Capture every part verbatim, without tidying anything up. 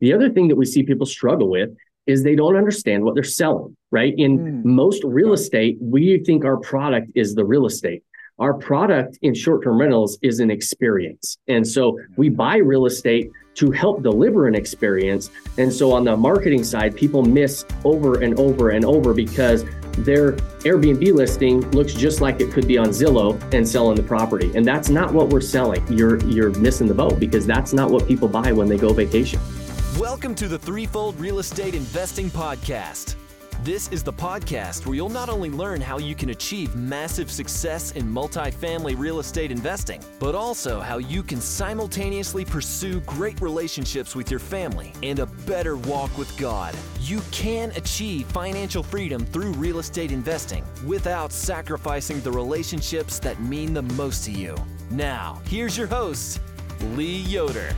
The other thing that we see people struggle with is they don't understand what they're selling, right? In mm. most real estate, we think our product is the real estate. Our product in short-term rentals is an experience. And so we buy real estate to help deliver an experience. And so on the marketing side, people miss over and over and over because their Airbnb listing looks just like it could be on Zillow and selling the property. And that's not what we're selling. You're you're missing the boat because that's not what people buy when they go vacation. Welcome to the Threefold Real Estate Investing Podcast. This is the podcast where you'll not only learn how you can achieve massive success in multifamily real estate investing, but also how you can simultaneously pursue great relationships with your family and a better walk with God. You can achieve financial freedom through real estate investing without sacrificing the relationships that mean the most to you. Now, here's your host, Lee Yoder.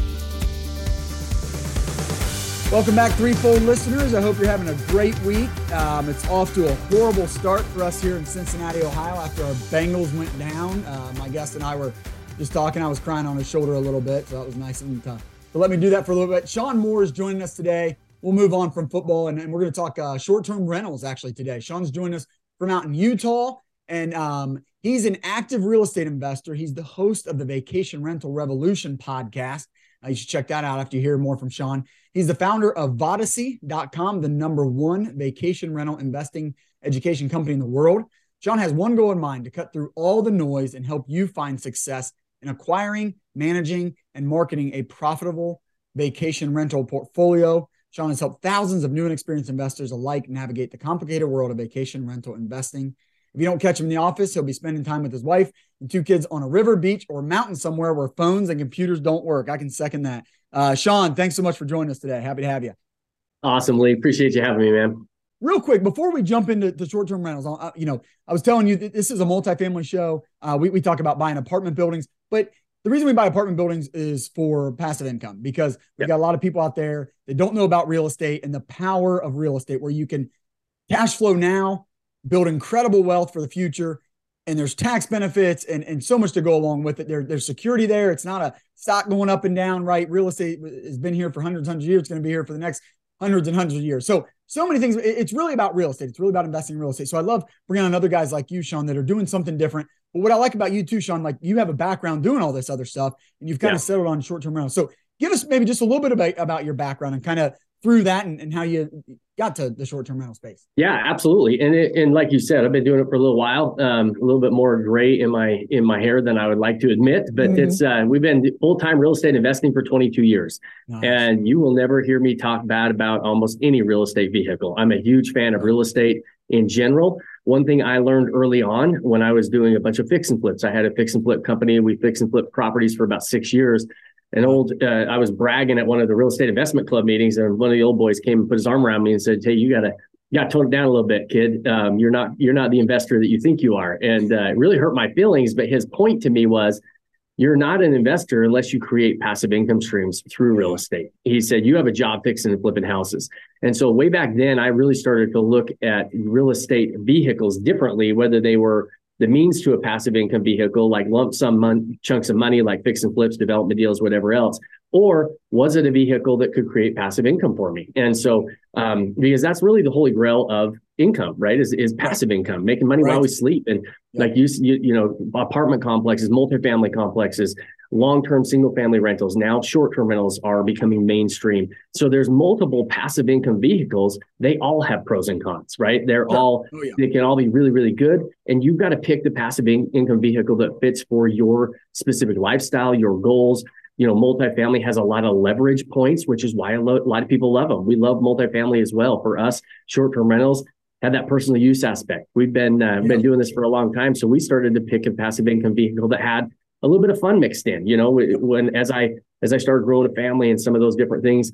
Welcome back, Threefold listeners. I hope you're having a great week. Um, it's off to a horrible start for us here in Cincinnati, Ohio, after our Bengals went down. Uh, my guest and I were just talking. I was crying on his shoulder a little bit, so that was nice of him to, to let me do that for a little bit. Sean Moore is joining us today. We'll move on from football, and, and we're going to talk uh, short-term rentals actually today. Sean's joining us from out in Utah, and um, he's an active real estate investor. He's the host of the Vacation Rental Revolution podcast. Uh, you should check that out after you hear more from Sean. He's the founder of Vodacy dot com, the number one vacation rental investing education company in the world. Sean has one goal in mind: to cut through all the noise and help you find success in acquiring, managing, and marketing a profitable vacation rental portfolio. Sean has helped thousands of new and experienced investors alike navigate the complicated world of vacation rental investing. If you don't catch him in the office, he'll be spending time with his wife and two kids on a river, beach, or mountain somewhere where phones and computers don't work. I can second that. Uh, Sean, thanks so much for joining us today. Happy to have you. Awesome, Lee. Appreciate you having me, man. Real quick, before we jump into the short-term rentals, uh, you know, I was telling you that this is a multifamily show. Uh, we, we talk about buying apartment buildings, but the reason we buy apartment buildings is for passive income, because we've yep. got a lot of people out there that don't know about real estate and the power of real estate, where you can cash flow now, build incredible wealth for the future, and there's tax benefits and, and so much to go along with it. There, there's security there. It's not a stock going up and down, right? Real estate has been here for hundreds, hundreds of years. It's going to be here for the next hundreds and hundreds of years. So, so many things. It's really about real estate. It's really about investing in real estate. So I love bringing on other guys like you, Sean, that are doing something different. But what I like about you too, Sean, like you have a background doing all this other stuff, and you've kind yeah. of settled on short-term rentals. So give us maybe just a little bit about, about your background and kind of through that and, and how you got to the short-term rental space. Yeah, absolutely. And it, and like you said, I've been doing it for a little while, um, a little bit more gray in my, in my hair than I would like to admit, but mm-hmm. it's, uh, we've been full-time real estate investing for twenty-two years. Nice. And you will never hear me talk bad about almost any real estate vehicle. I'm a huge fan of real estate in general. One thing I learned early on when I was doing a bunch of fix and flips, I had a fix and flip company. We fix and flip properties for about six years. An old, uh, I was bragging at one of the real estate investment club meetings, and one of the old boys came and put his arm around me and said, "Hey, you gotta, you gotta tone it down a little bit, kid. Um, you're not, you're not the investor that you think you are." And uh, it really hurt my feelings. But his point to me was, you're not an investor unless you create passive income streams through real estate. He said, you have a job fixing and flipping houses. And so way back then, I really started to look at real estate vehicles differently, whether they were the means to a passive income vehicle, like lump sum mon- chunks of money, like fix and flips, development deals, whatever else, or was it a vehicle that could create passive income for me? And so, um, because that's really the holy grail of income, right? Is, is passive income, making money right. while we sleep. And yeah. like you, you, you know, apartment complexes, multifamily complexes, long-term single-family rentals, now short-term rentals are becoming mainstream. So there's multiple passive income vehicles. They all have pros and cons, right? They're yeah. all, oh, yeah. they can all be really, really good. And you've got to pick the passive in- income vehicle that fits for your specific lifestyle, your goals. You know, multifamily has a lot of leverage points, which is why a, lo- a lot of people love them. We love multifamily as well. For us, short-term rentals have that personal use aspect. We've been, uh, yeah. been doing this for a long time. So we started to pick a passive income vehicle that had a little bit of fun mixed in, you know, when, as I, as I started growing a family and some of those different things,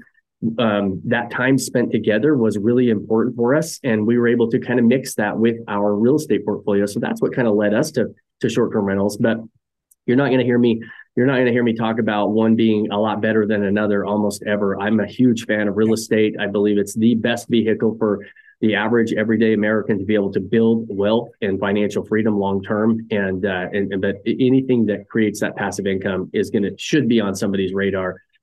um, that time spent together was really important for us. And we were able to kind of mix that with our real estate portfolio. So that's what kind of led us to, to short-term rentals. But you're not going to hear me, you're not going to hear me talk about one being a lot better than another almost ever. I'm a huge fan of real estate. I believe it's the best vehicle for the average everyday American to be able to build wealth and financial freedom long term. And uh, and, and but anything that creates that passive income is gonna should be on somebody's radar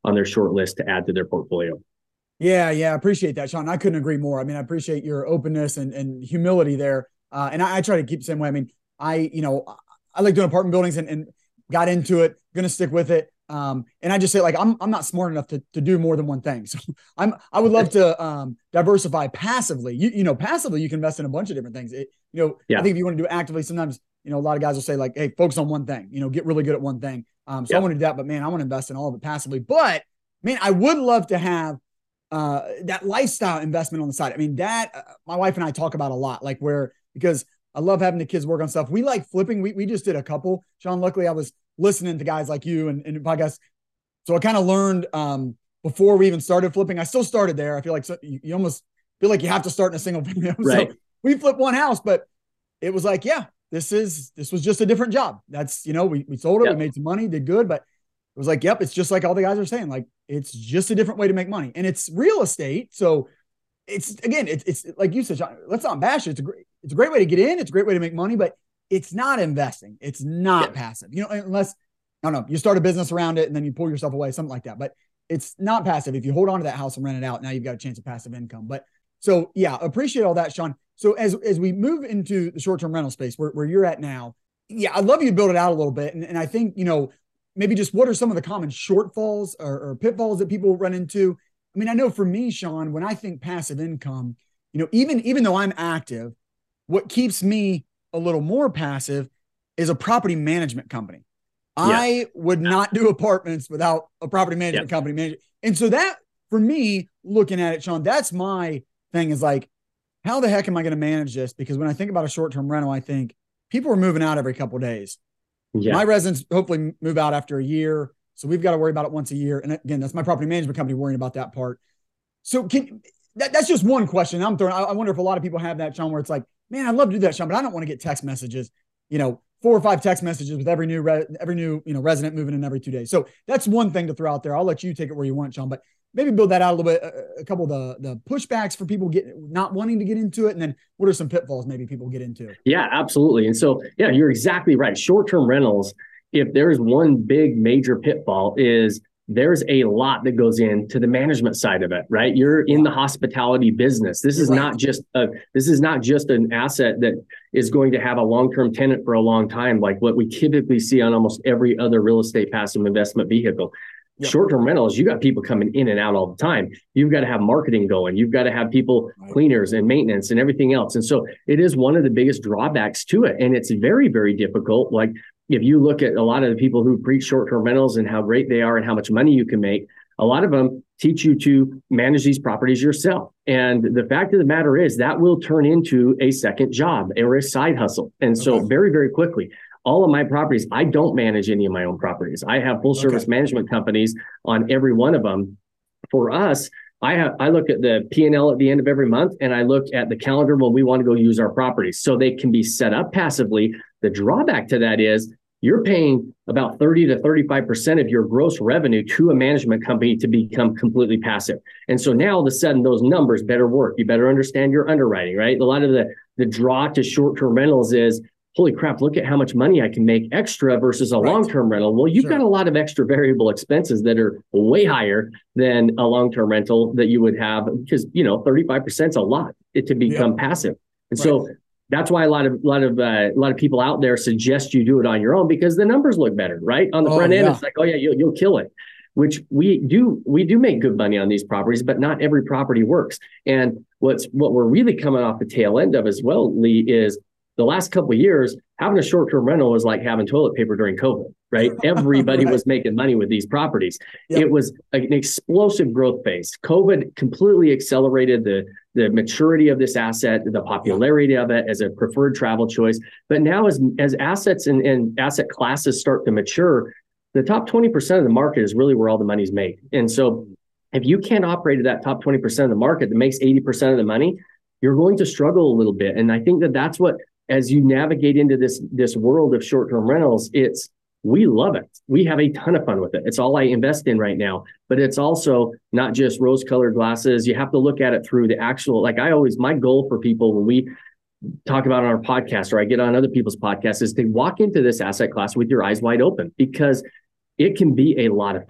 on their short list to add to their portfolio. Yeah, yeah, I appreciate that, Sean. I couldn't agree more. I mean, I appreciate your openness and, and humility there. Uh, and I, I try to keep the same way. I mean, I, you know, I like doing apartment buildings and, and got into it, going to stick with it. Um, and I just say, like, I'm, I'm not smart enough to, to do more than one thing. So I'm, I would love to, um, diversify passively. You, you know, passively, you can invest in a bunch of different things. It, you know, yeah. I think if you want to do it actively, sometimes, you know, a lot of guys will say, like, hey, focus on one thing, you know, get really good at one thing. Um, so yeah. I want to do that, but man, I want to invest in all of it passively. But man, I would love to have, uh, that lifestyle investment on the side. I mean, that, uh, my wife and I talk about a lot, like where, because I love having the kids work on stuff. We like flipping. We, we just did a couple, Sean. Luckily I was listening to guys like you and, and podcasts. So I kind of learned um, before we even started flipping. I still started there. I feel like so, you, you almost feel like you have to start in a single family. Right. So we flipped one house, but it was like, yeah, this is, this was just a different job. That's, you know, we, we sold it, yep. we made some money, did good, but it was like, yep, it's just like all the guys are saying, like, it's just a different way to make money, and it's real estate. So it's, again, it's, it's like you said, Sean, let's not bash it. It's a great, it's a great way to get in. It's a great way to make money, but it's not investing. It's not yeah. passive, you know, unless, I don't know, you start a business around it and then you pull yourself away, something like that. But it's not passive. If you hold on to that house and rent it out, now you've got a chance of passive income. But so, yeah, appreciate all that, Sean. So as, as we move into the short-term rental space where, where you're at now, yeah, I'd love you to build it out a little bit. And, and I think, you know, maybe just what are some of the common shortfalls or, or pitfalls that people run into? I mean, I know for me, Sean, when I think passive income, you know, even, even though I'm active, what keeps me a little more passive is a property management company. Yeah. I would not do apartments without a property management yeah. company managing. And so that, for me, looking at it, Sean, that's my thing, is like, how the heck am I going to manage this? Because when I think about a short-term rental, I think people are moving out every couple of days. Yeah. My residents hopefully move out after a year. So we've got to worry about it once a year. And again, that's my property management company worrying about that part. So can that, that's just one question I'm throwing. I, I wonder if a lot of people have that, Sean, where it's like, man, I'd love to do that, Sean, but I don't want to get text messages, you know, four or five text messages with every new, re- every new, you know, resident moving in every two days. So that's one thing to throw out there. I'll let you take it where you want, Sean, but maybe build that out a little bit, a, a couple of the, the pushbacks for people get not wanting to get into it. And then what are some pitfalls maybe people get into? Yeah, absolutely. And so, yeah, you're exactly right. Short-term rentals, if there's one big major pitfall, is there's a lot that goes into the management side of it, right? You're in the hospitality business. This is right. not just a, this is not just an asset that is going to have a long-term tenant for a long time, like what we typically see on almost every other real estate passive investment vehicle. Yep. Short-term rentals, you got people coming in and out all the time. You've got to have marketing going. You've got to have people, right. cleaners and maintenance and everything else. And so it is one of the biggest drawbacks to it. And it's very, very difficult. Like if you look at a lot of the people who preach short-term rentals and how great they are and how much money you can make, a lot of them teach you to manage these properties yourself. And the fact of the matter is that will turn into a second job or a side hustle. And so okay. very, very quickly, all of my properties, I don't manage any of my own properties. I have full service okay. management companies on every one of them. For us, I have I look at the P and L at the end of every month, and I look at the calendar when we want to go use our properties, so they can be set up passively. The drawback to that is you're paying about thirty to thirty-five percent of your gross revenue to a management company to become completely passive. And so now all of a sudden those numbers better work. You better understand your underwriting, right? A lot of the, the draw to short-term rentals is, holy crap, look at how much money I can make extra versus a right. long-term rental. Well, you've sure. got a lot of extra variable expenses that are way higher than a long-term rental that you would have, because, you know, thirty-five percent is a lot it to become yeah. passive. And right. so that's why a lot of, a lot of, uh, a lot of people out there suggest you do it on your own, because the numbers look better, right? On the oh, front end, yeah. it's like, oh yeah, you'll, you'll kill it, which we do, we do make good money on these properties, but not every property works. And what's, what we're really coming off the tail end of as well, Lee, is the last couple of years, having a short-term rental was like having toilet paper during COVID, right? Everybody right. was making money with these properties. Yep. It was an explosive growth phase. COVID completely accelerated the, the maturity of this asset, the popularity yep. of it as a preferred travel choice. But now as, as assets and, and asset classes start to mature, the top twenty percent of the market is really where all the money's made. And so if you can't operate at that top twenty percent of the market that makes eighty percent of the money, you're going to struggle a little bit. And I think that that's what, as you navigate into this, this world of short-term rentals, it's, we love it. We have a ton of fun with it. It's all I invest in right now, but it's also not just rose-colored glasses. You have to look at it through the actual, like I always, my goal for people when we talk about on our podcast, or I get on other people's podcasts, is to walk into this asset class with your eyes wide open, because it can be a lot of fun.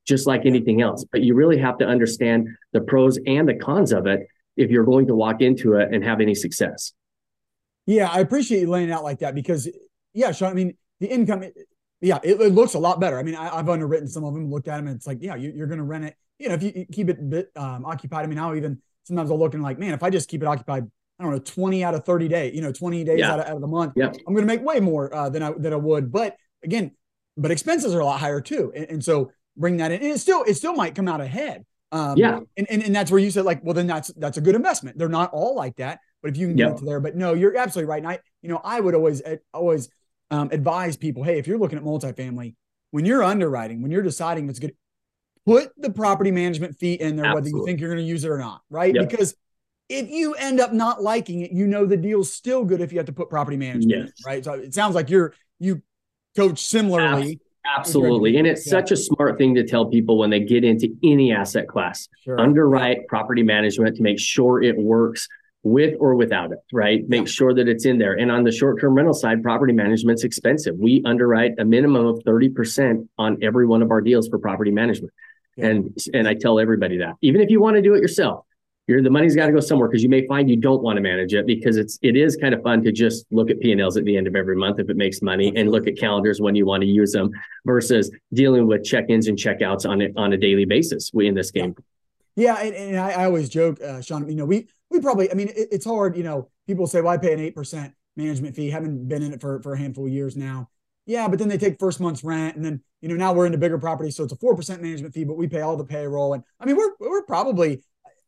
just like anything else. But you really have to understand the pros and the cons of it if you're going to walk into it and have any success. Yeah, I appreciate you laying it out like that because, yeah, Sean, I mean, the income, yeah, it, it looks a lot better. I mean, I, I've underwritten some of them, looked at them, and it's like, yeah, you, you're going to rent it. You know, if you keep it bit, um, occupied. I mean, now even sometimes I'll look and like, man, if I just keep it occupied, I don't know, twenty out of thirty days, you know, twenty days yeah. out, of, out of the month, yeah. I'm going to make way more uh, than I than I would. But again, but expenses are a lot higher too, and, and so bring that in, and it still it still might come out ahead. Um, yeah, and, and and that's where you said like, well, then that's that's a good investment. They're not all like that, but if you can get yep. to there, but no, you're absolutely right. And I, you know, I would always always um, advise people, hey, if you're looking at multifamily, when you're underwriting, when you're deciding if it's good, put the property management fee in there, absolutely. Whether you think you're going to use it or not, right? Yep. Because if you end up not liking it, you know the deal's still good if you have to put property management yes. in, right? So it sounds like you're you coach similarly. Absolutely. And it's yeah. such a smart thing to tell people when they get into any asset class. Sure. Underwrite yeah. property management to make sure it works with or without it, right? Make yeah. sure that it's in there. And on the short-term rental side, property management's expensive. We underwrite a minimum of thirty percent on every one of our deals for property management. Yeah. And, and I tell everybody that. Even if you want to do it yourself, You're, the money's got to go somewhere because you may find you don't want to manage it because it's it is kind of fun to just look at P and Ls at the end of every month if it makes money and look at calendars when you want to use them versus dealing with check-ins and check-outs on it on a daily basis. We in this game. Yeah, and, and I, I always joke, uh, Sean. You know, we we probably. I mean, it, it's hard. You know, people say, "Well, I pay an eight percent management fee." Haven't been in it for for a handful of years now. Yeah, but then they take first month's rent, and then you know now we're into bigger properties, so it's a four percent management fee, but we pay all the payroll. And I mean, we're we're probably.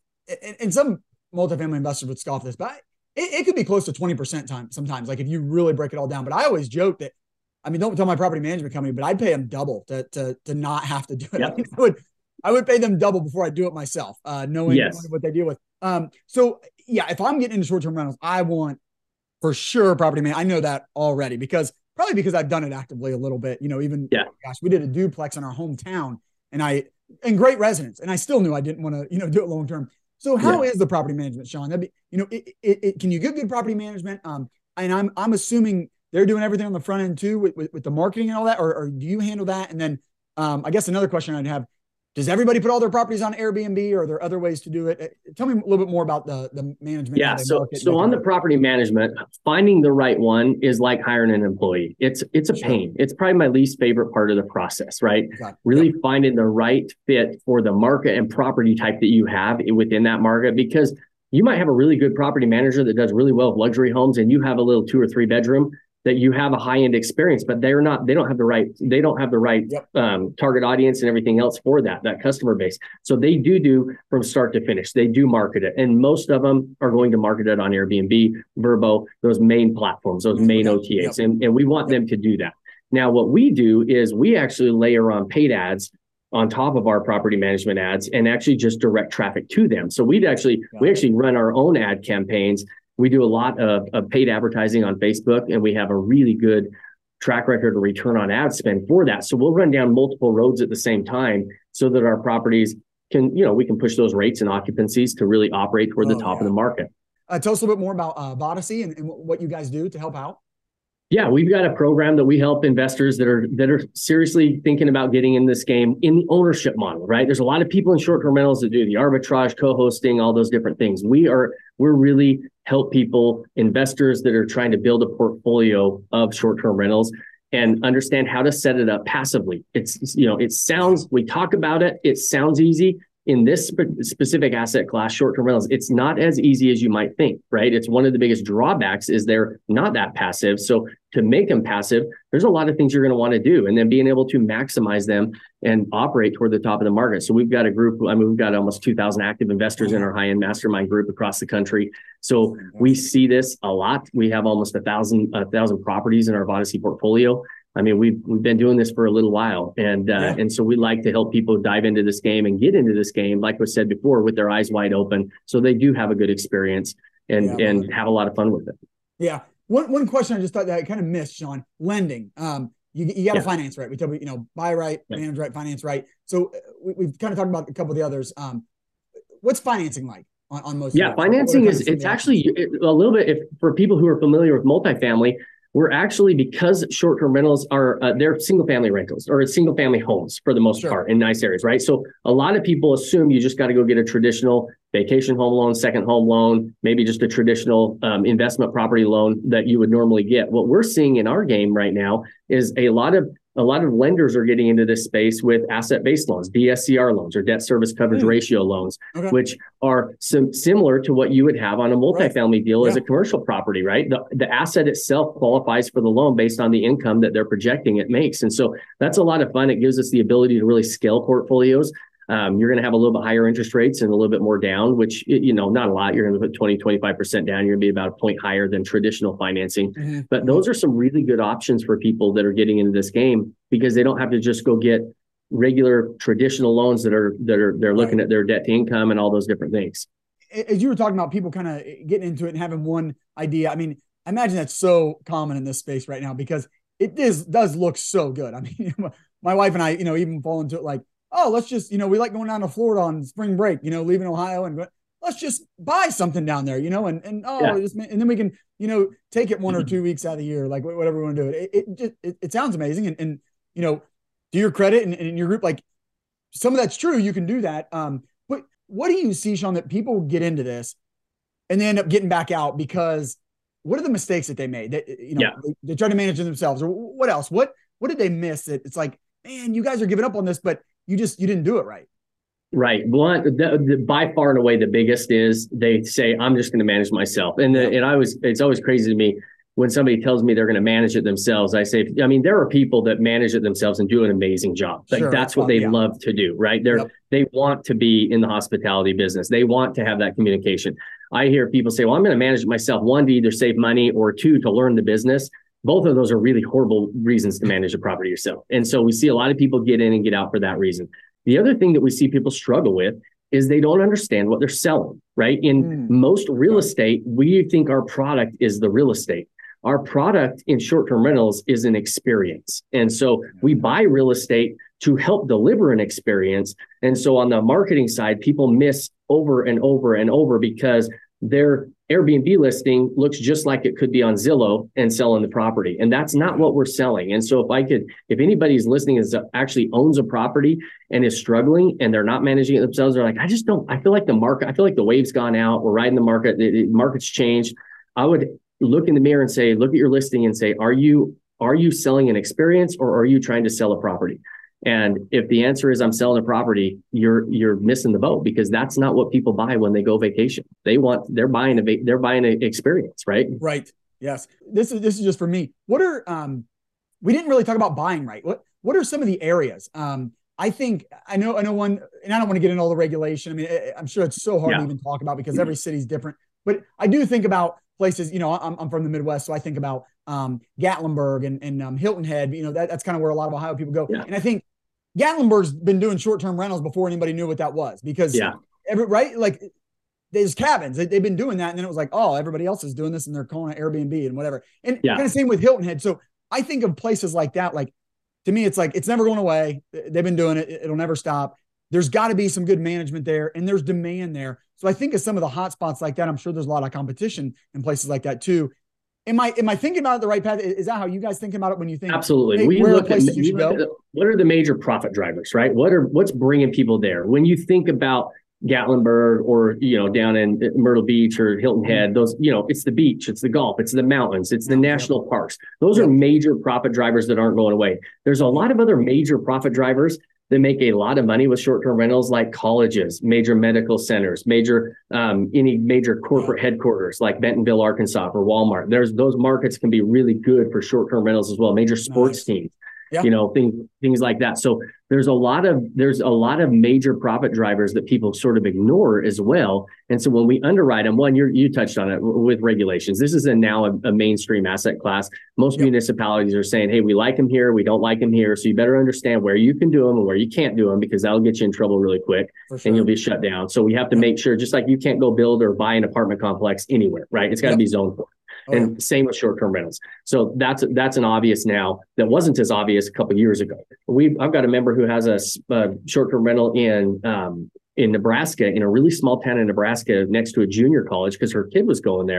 And some multifamily investors would scoff this, but it, it could be close to twenty percent time sometimes, like if you really break it all down. But I always joke that, I mean, don't tell my property management company, but I'd pay them double to to to not have to do it. Yep. I, mean, I would I would pay them double before I do it myself, uh, knowing, yes. knowing what they deal with. Um, so yeah, if I'm getting into short-term rentals, I want for sure property man. I know that already because probably because I've done it actively a little bit. You know, even yeah. gosh, we did a duplex in our hometown, and I and great residence, and I still knew I didn't want to you know do it long term. So how yeah. is the property management, Sean? That'd be, you know, it, it, it, can you get good property management? Um, and I'm I'm assuming they're doing everything on the front end too with, with, with the marketing and all that, or, or do you handle that? And then um, I guess another question I'd have, does everybody put all their properties on Airbnb or are there other ways to do it? Tell me a little bit more about the, the management. Yeah. So, so on the property management, finding the right one is like hiring an employee. It's, it's a sure. pain. It's probably my least favorite part of the process, right? Okay. Really yep. finding the right fit for the market and property type that you have within that market, because you might have a really good property manager that does really well with luxury homes and you have a little two or three bedroom that you have a high-end experience, but they're not, they don't have the right, they don't have the right yep. um, target audience and everything else for that, that customer base. So they do do from start to finish, they do market it. And most of them are going to market it on Airbnb, Vrbo, those main platforms, those main O T As. Yep. And, and we want yep. them to do that. Now, what we do is we actually layer on paid ads on top of our property management ads and actually just direct traffic to them. So we'd actually, Got we it. actually run our own ad campaigns. We do a lot of, of paid advertising on Facebook, and we have a really good track record of return on ad spend for that. So we'll run down multiple roads at the same time so that our properties can, you know, we can push those rates and occupancies to really operate toward oh, the top yeah. of the market. Uh, tell us a little bit more about uh, Vodacy and, and what you guys do to help out. Yeah, we've got a program that we help investors that are that are seriously thinking about getting in this game in the ownership model, right? There's a lot of people in short-term rentals that do the arbitrage, co-hosting, all those different things. We are we're really help people, investors that are trying to build a portfolio of short-term rentals and understand how to set it up passively. It's, you know, it sounds, we talk about it, it sounds easy. In this spe- specific asset class, short-term rentals, it's not as easy as you might think, right? It's one of the biggest drawbacks is they're not that passive. So to make them passive, there's a lot of things you're going to want to do, and then being able to maximize them and operate toward the top of the market. So we've got a group, I mean, we've got almost two thousand active investors in our high-end mastermind group across the country. So we see this a lot. We have almost a thousand, a thousand properties in our Vodacy portfolio. I mean, we've we've been doing this for a little while, and uh, yeah. and so we like to help people dive into this game and get into this game, like was said before, with their eyes wide open, so they do have a good experience and yeah, and man. have a lot of fun with it. Yeah. One one question I just thought that I kind of missed, Sean. Lending. Um, you you got to yeah. finance right. We tell you, you know, buy right, yeah. manage right, finance right. So uh, we, we've kind of talked about a couple of the others. Um, what's financing like on, on most? Yeah, of financing is it's actually it, a little bit if for people who are familiar with multifamily. we're actually, because short-term rentals are, uh, they're single-family rentals or single-family homes for the most Sure. part in nice areas, right? So a lot of people assume you just got to go get a traditional vacation home loan, second home loan, maybe just a traditional um, investment property loan that you would normally get. What we're seeing in our game right now is a lot of a lot of lenders are getting into this space with asset-based loans, D S C R loans or debt service coverage mm. ratio loans, okay. which are sim- similar to what you would have on a multifamily right. deal yeah. as a commercial property, right? The, the asset itself qualifies for the loan based on the income that they're projecting it makes. And so that's a lot of fun. It gives us the ability to really scale portfolios. Um, you're going to have a little bit higher interest rates and a little bit more down, which, you know, not a lot. You're going to put twenty, twenty-five percent down. You're going to be about a point higher than traditional financing. Mm-hmm. But those are some really good options for people that are getting into this game because they don't have to just go get regular traditional loans that are, that are, they're looking right. at their debt to income and all those different things. As you were talking about people kind of getting into it and having one idea, I mean, I imagine that's so common in this space right now because it is, does look so good. I mean, my wife and I, you know, even fall into it like, oh, let's just, you know, we like going down to Florida on spring break, you know, leaving Ohio and let's just buy something down there, you know, and, and, oh, yeah. just, and then we can, you know, take it one or two weeks out of the year, like whatever we want to do. It, it just, it, it sounds amazing. And, and, you know, to your credit and, and in your group, like some of that's true. You can do that. Um, but what do you see, Sean, that people get into this and they end up getting back out because what are the mistakes that they made that, you know, yeah. they, they try to manage it themselves or what else? What, what did they miss that it's like, man, you guys are giving up on this, but you just, you didn't do it right. Right. One, the, the, by far and away, the biggest is they say, I'm just going to manage myself. And, the, and I was, it's always crazy to me when somebody tells me they're going to manage it themselves. I say, I mean, there are people that manage it themselves and do an amazing job. Like sure. that's what they yeah. love to do, right? They're, yep. they want to be in the hospitality business. They want to have that communication. I hear people say, well, I'm going to manage it myself. One, to either save money or two, to learn the business. Both of those are really horrible reasons to manage a property yourself. And so we see a lot of people get in and get out for that reason. The other thing that we see people struggle with is they don't understand what they're selling, right? In mm. most real estate, we think our product is the real estate. Our product in short-term rentals is an experience. And so we buy real estate to help deliver an experience. And so on the marketing side, people miss over and over and over because their Airbnb listing looks just like it could be on Zillow and selling the property. And that's not what we're selling. And so if I could, if anybody's listening is actually owns a property and is struggling and they're not managing it themselves, they're like, I just don't, I feel like the market, I feel like the wave's gone out. We're riding the market. The, the market's changed. I would look in the mirror and say, look at your listing and say, are you, are you selling an experience or are you trying to sell a property? And if the answer is I'm selling a property, you're you're missing the boat because that's not what people buy when they go vacation. They want they're buying a they're buying an experience, right? Right. Yes. This is this is just for me. What are um we didn't really talk about buying right. What what are some of the areas? Um I think I know I know one, and I don't want to get into all the regulation. I mean, I'm sure it's so hard yeah. to even talk about because every city's different. But I do think about places, you know, I'm I'm from the Midwest, so I think about um Gatlinburg and and um, Hilton Head. You know, that, that's kind of where a lot of Ohio people go. Yeah. And I think Gatlinburg's been doing short-term rentals before anybody knew what that was because, yeah. every, right? Like there's cabins, they, they've been doing that. And then it was like, oh, everybody else is doing this and they're calling it Airbnb and whatever. And yeah. kind of same with Hilton Head. So I think of places like that. Like to me, it's like, it's never going away. They've been doing it. It'll never stop. There's got to be some good management there and there's demand there. So I think of some of the hot spots like that. I'm sure there's a lot of competition in places like that too. Am I am I thinking about it the right path? Is that how you guys thinking about it when you think? Absolutely. Hey, we where look are places at, you should go? The, what are the major profit drivers, right? What are what's bringing people there? When you think about Gatlinburg or you know down in Myrtle Beach or Hilton Head, those you know it's the beach, it's the golf, it's the mountains, it's the yep. national parks. Those yep. are major profit drivers that aren't going away. There's a lot of other major profit drivers that make a lot of money with short-term rentals, like colleges, major medical centers, major um, any major corporate headquarters like Bentonville, Arkansas, or Walmart. There's those markets can be really good for short-term rentals as well. Major sports nice. teams, yeah. you know, things things like that. So there's a lot of there's a lot of major profit drivers that people sort of ignore as well. And so when we underwrite them, one, you you touched on it with regulations. This is a now a, a mainstream asset class. Most yep. municipalities are saying, hey, we like them here, we don't like them here. So you better understand where you can do them and where you can't do them because that'll get you in trouble really quick sure. and you'll be shut down. So we have to yep. make sure, just like you can't go build or buy an apartment complex anywhere, right? It's got to yep. be zoned for. Oh, and yeah. same with short-term rentals. So that's that's an obvious now that wasn't as obvious a couple of years ago. We I've got a member who has a, a short-term rental in um, in Nebraska, in a really small town in Nebraska next to a junior college because her kid was going there.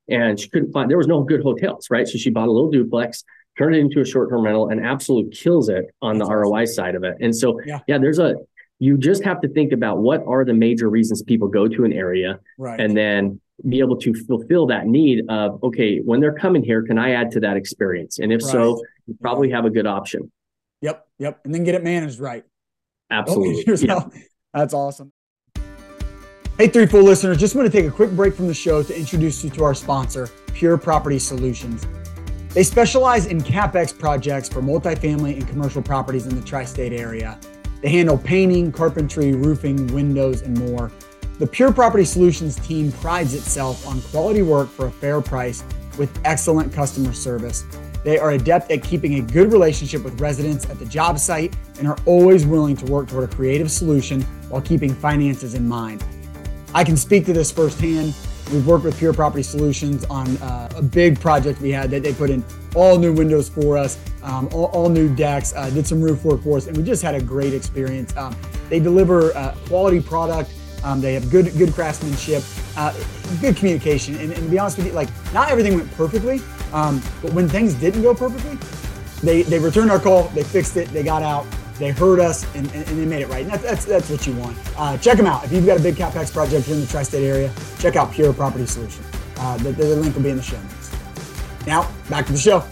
and she couldn't find, there was no good hotels, right? So she bought a little duplex, turned it into a short-term rental, and absolutely kills it on That's the awesome. R O I side of it. And so, yeah. yeah, there's a, you just have to think about what are the major reasons people go to an area, right. and then be able to fulfill that need of, okay, when they're coming here, can I add to that experience? And if right. so, you probably yeah. have a good option. Yep. Yep. And then get it managed right. Absolutely. Yeah. That's awesome. Hey, Threefold listeners, just want to take a quick break from the show to introduce you to our sponsor, Pure Property Solutions. They specialize in CapEx projects for multifamily and commercial properties in the tri-state area. They handle painting, carpentry, roofing, windows, and more. The Pure Property Solutions team prides itself on quality work for a fair price with excellent customer service. They are adept at keeping a good relationship with residents at the job site and are always willing to work toward a creative solution while keeping finances in mind. I can speak to this firsthand. We've worked with Pure Property Solutions on uh, a big project we had that they put in all new windows for us, um, all, all new decks, uh, did some roof work for us, and we just had a great experience. Um, they deliver uh, quality product. Um, they have good good craftsmanship, uh, good communication. And, and to be honest with you, like not everything went perfectly, um, but when things didn't go perfectly, they they returned our call, they fixed it, they got out, they heard us, and, and, and they made it right. And that's, that's, that's what you want. Uh, check them out. If you've got a big CapEx project here in the tri-state area, check out Pure Property Solutions. Uh, the, the link will be in the show notes. Now, back to the show.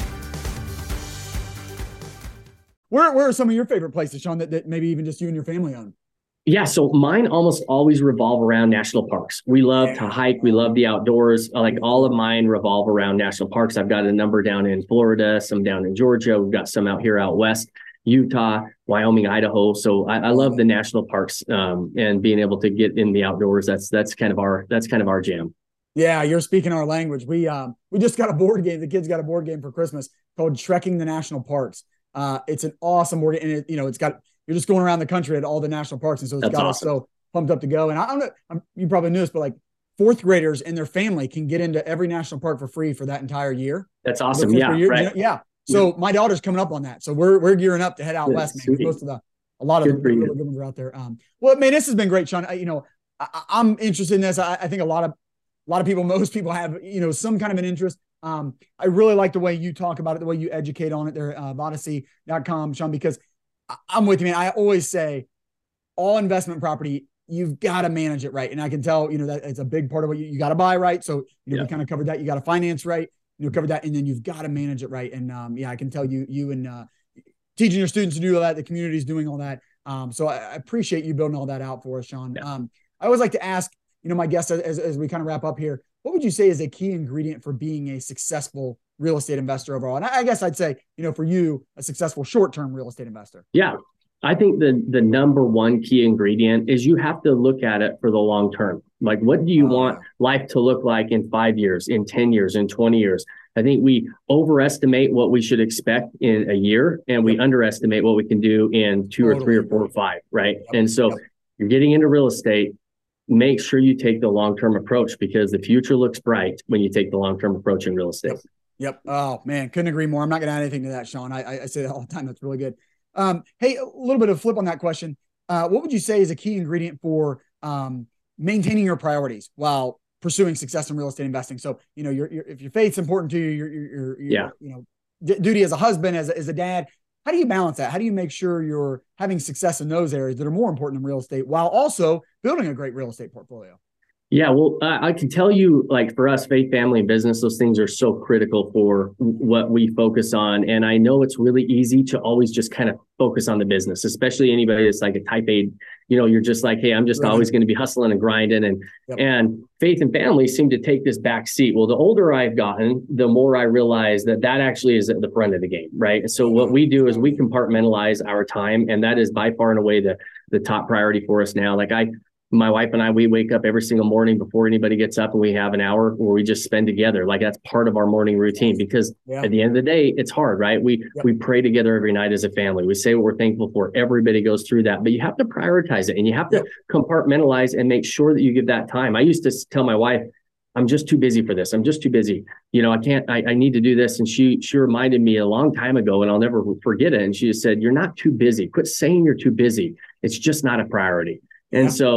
Where, where are some of your favorite places, Sean, that, that maybe even just you and your family own? Yeah, so mine almost always revolve around national parks. We love yeah. to hike. We love the outdoors. Like all of mine revolve around national parks. I've got a number down in Florida, some down in Georgia. We've got some out here out west, Utah, Wyoming, Idaho. So I, I love the national parks um, and being able to get in the outdoors. That's that's kind of our that's kind of our jam. Yeah, you're speaking our language. We um we just got a board game. The kids got a board game for Christmas called Trekking the National Parks. Uh, it's an awesome board game, and it, you know it's got. You're just going around the country at all the national parks. And so it's That's got awesome. us so pumped up to go. And I don't know, I'm, you probably knew this, but like fourth graders and their family can get into every national park for free for that entire year. That's awesome. Yeah. Right? Yeah. So yeah. my daughter's coming up on that. So we're, we're gearing up to head out yeah, west, man. Most of the, a lot of good the really good ones are out there. Um, well, man, this has been great, Sean. I, you know, I, I'm interested in this. I, I think a lot of, a lot of people, most people have, you know, some kind of an interest. Um, I really like the way you talk about it, the way you educate on it there, uh, Vodacy dot com, Sean, because I'm with you, man. I always say all investment property, you've got to manage it right. And I can tell, you know, that it's a big part of what you, you got to buy right. So, you know, yeah. we kind of covered that. You got to finance right. You know, cover that. And then you've got to manage it right. And um, yeah, I can tell you, you and uh, teaching your students to do all that, the community is doing all that. Um, so I, I appreciate you building all that out for us, Sean. Yeah. Um, I always like to ask, you know, my guests as, as we kind of wrap up here, what would you say is a key ingredient for being a successful real estate investor overall? And I, I guess I'd say, you know, for you, a successful short-term real estate investor. Yeah. I think the the number one key ingredient is you have to look at it for the long term. Like, what do you uh, want life to look like in five years, in ten years, in twenty years? I think we overestimate what we should expect in a year, and we yep. underestimate what we can do in two totally. or three or four or five, right? Yep. And so yep. you're getting into real estate, make sure you take the long-term approach because the future looks bright when you take the long-term approach in real estate. Yep. Yep. Oh, man, couldn't agree more. I'm not going to add anything to that, Sean. I, I say that all the time. That's really good. Um, hey, a little bit of flip on that question. Uh, what would you say is a key ingredient for um, maintaining your priorities while pursuing success in real estate investing? So, you know, your, your, if your faith's important to you, your, your, your yeah. you know, d- duty as a husband, as a, as a dad, how do you balance that? How do you make sure you're having success in those areas that are more important in real estate while also building a great real estate portfolio? Yeah, well, uh, I can tell you, like for us, faith, family, and business, those things are so critical for what we focus on. And I know it's really easy to always just kind of focus on the business, especially anybody that's like a type A, you know, you're just like, hey, I'm just right. always going to be hustling and grinding. And, yep. and faith and family seem to take this back seat. Well, the older I've gotten, the more I realize that that actually is at the front of the game, right? And so what we do is we compartmentalize our time, and that is by far and away the, the top priority for us now. Like I, My wife and I, we wake up every single morning before anybody gets up, and we have an hour where we just spend together. Like that's part of our morning routine because yeah. at the end of the day, it's hard, right? We yep. we pray together every night as a family. We say what we're thankful for. Everybody goes through that, but you have to prioritize it and you have to yep. compartmentalize and make sure that you give that time. I used to tell my wife, I'm just too busy for this. I'm just too busy. You know, I can't, I, I need to do this. And she, she reminded me a long time ago, and I'll never forget it. And she just said, you're not too busy. Quit saying you're too busy. It's just not a priority. And yeah. so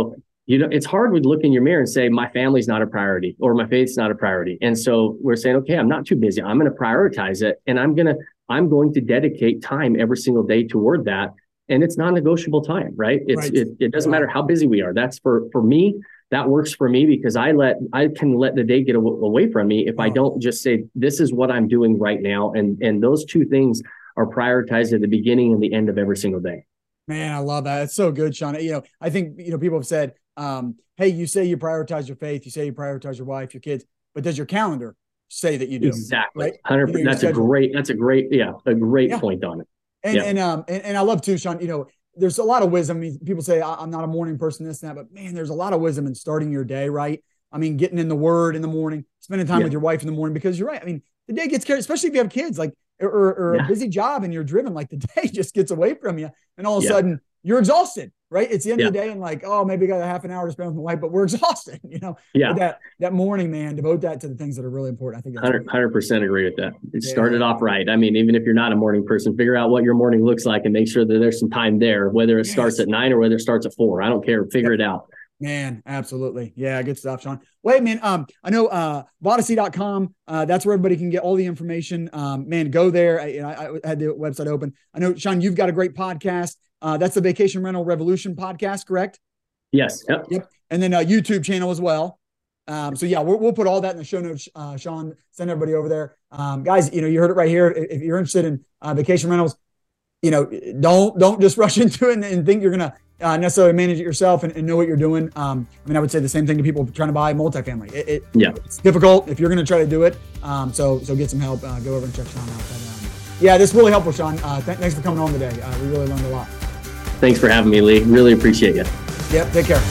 you know, it's hard to look in your mirror and say, my family's not a priority or my faith's not a priority. And so we're saying, okay, I'm not too busy. I'm going to prioritize it. And I'm going to, I'm going to dedicate time every single day toward that. And it's non-negotiable time, right? It's, right. It, it doesn't matter how busy we are. That's for, for me, that works for me because I let, I can let the day get away from me if oh. I don't just say, this is what I'm doing right now. And, and those two things are prioritized at the beginning and the end of every single day. Man, I love that. It's so good, Sean. You know, I think, you know, people have said, um, hey, you say you prioritize your faith, you say you prioritize your wife, your kids, but does your calendar say that you do? Exactly. Right? one hundred percent. You know, that's schedule. a great, that's a great, yeah, a great yeah. point on it. And, yeah. and, um, and, and I love too, Sean, you know, there's a lot of wisdom. I mean, people say I'm not a morning person, this and that, but man, there's a lot of wisdom in starting your day, right? I mean, getting in the word in the morning, spending time yeah. with your wife in the morning, because you're right. I mean, the day gets carried, especially if you have kids, like, or, or yeah. a busy job and you're driven, like the day just gets away from you. And all of a yeah. sudden you're exhausted, right? It's the end yeah. of the day and like, oh, maybe I got a half an hour to spend with my wife, but we're exhausted, you know? Yeah. But that, that morning, man, devote that to the things that are really important. I think that's one hundred percent agree with that. It yeah. started off right. I mean, even if you're not a morning person, figure out what your morning looks like and make sure that there's some time there, whether it yes. starts at nine or whether it starts at four. I don't care. Figure yeah. it out. Man, absolutely. Yeah, good stuff, Sean. Wait, man, um, I know uh Vodacy dot com, uh, that's where everybody can get all the information. Um, man, go there. I, I, I had the website open. I know, Sean, you've got a great podcast. Uh, that's the Vacation Rental Revolution podcast, correct? Yes. Yep. Yep. And then a YouTube channel as well. Um, so yeah, we'll, we'll put all that in the show notes. Uh, Sean, send everybody over there. Um, guys, you know, you heard it right here. If you're interested in uh, vacation rentals, you know, don't, don't just rush into it and, and think you're going to Uh, necessarily manage it yourself and, and know what you're doing. Um, I mean, I would say the same thing to people trying to buy multifamily. It, it, yeah. It's difficult if you're going to try to do it. Um, so so get some help. Uh, go over and check Sean out. But, um, yeah, this is really helpful, Sean. Uh, th- thanks for coming on today. Uh, we really learned a lot. Thanks for having me, Lee. Really appreciate you. Yep, take care.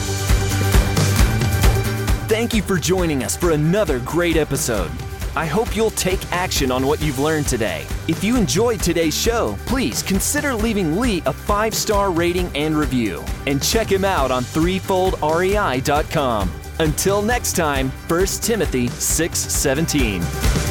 Thank you for joining us for another great episode. I hope you'll take action on what you've learned today. If you enjoyed today's show, please consider leaving Lee a five-star rating and review. And check him out on three fold R E I dot com. Until next time, First Timothy six seventeen.